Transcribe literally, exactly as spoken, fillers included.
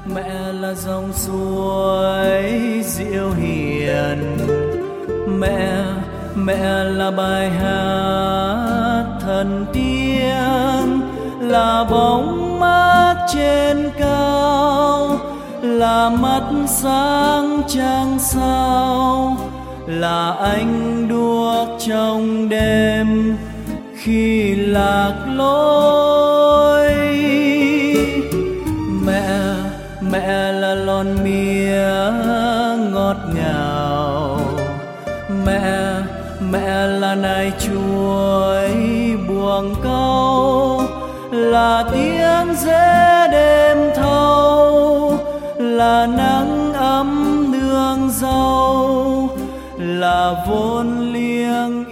Mẹ là dòng suối diệu hiền, mẹ mẹ là bài hát thần tiếng, là bóng mát trên cao, là mắt sáng trăng sao, là ánh đuốc trong đêm khi lạc lối. Mẹ mẹ là lon mía ngọt ngào, mẹ mẹ là nai chuối buồng câu, là tiếng rẽ đêm thâu, là nắng ấm nương dâu, là vốn liêng